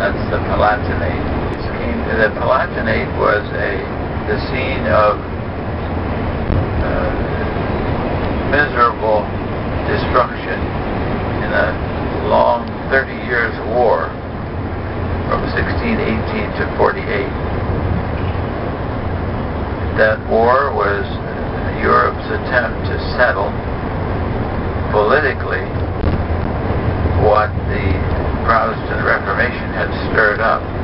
That's the Palatinate. The Palatinate was the scene of miserable destruction in a long 30 years war from 1618 to 48. That war was Europe's attempt to settle politically what the Protestant Reformation had stirred up.